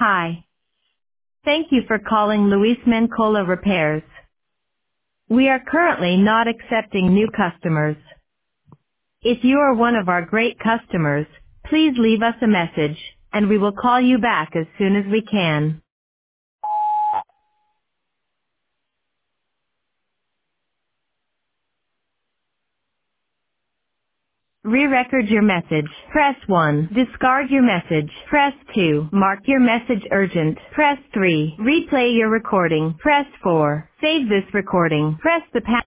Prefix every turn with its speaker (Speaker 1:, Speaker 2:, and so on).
Speaker 1: Hi. Thank you for calling Luis Mancola Repairs. We are currently not accepting new customers. If you are one of our great customers, please leave us a message, and we will call you back as soon as we can. Re-record your message. Press 1. Discard your message. Press 2. Mark your message urgent. Press 3. Replay your recording. Press 4. Save this recording. Press the pound.